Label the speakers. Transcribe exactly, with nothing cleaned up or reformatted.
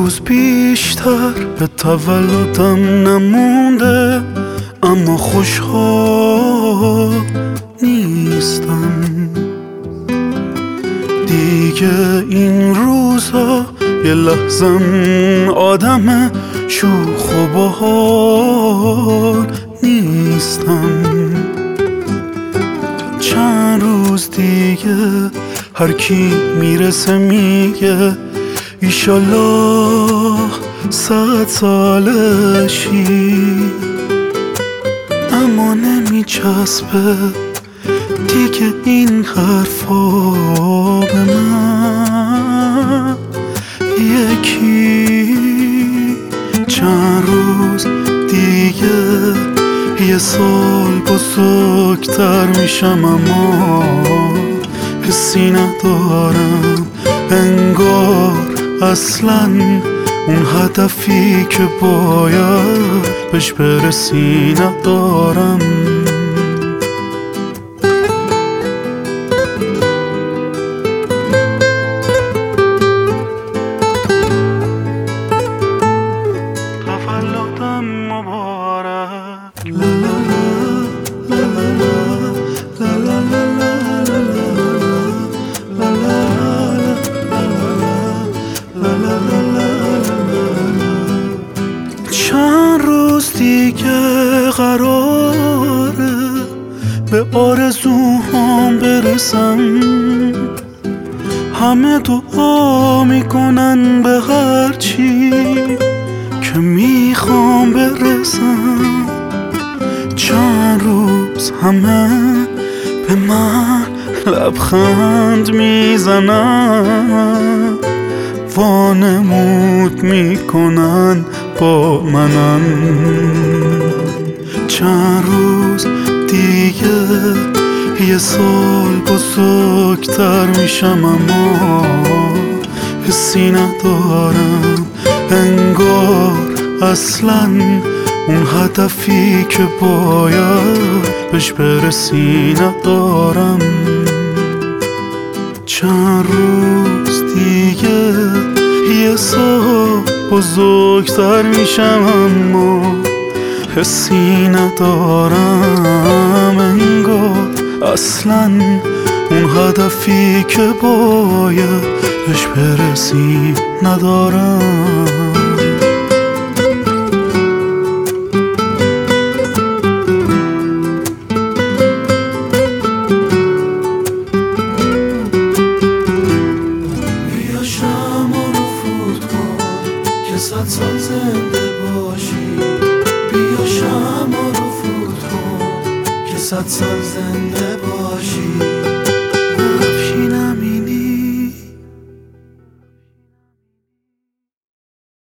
Speaker 1: روز بیشتر به تولدم نمونده، اما خوشحال نیستم دیگه. این روزا یه لحظم آدم شوخ و باحال نیستم. چند روز دیگه هر کی میرسه میگه ایشالله صد سالشی، اما نمیچسبه دیگه این حرفا به من. یکی چند روز دیگه یه سال بزرگتر میشم، اما حسی ندارم انگار اصلاً اون هدفی که باید بهش برسی ندارم. تولدم مبارک. لا لا لا لا لا لا چند روز دیگه قراره به آرزوهام برسم. همه دعا میکنن به هرچی که میخوام برسم. چند روز همه به من لبخند میزنن، وانمود میکنن با منم. چند روز دیگه یه سال بزرگتر میشم، اما حسی ندارم انگار اصلاً اون هدفی که باید بهش برسی ندارم. چند روز دیگه یه سال بزرگتر میشم، اما حسی ندارم انگار اصلاً اون هدفی که باید بهش برسی ندارم. صد سال زنده باشی، بیا شمع رو فوت کن که صد سال زنده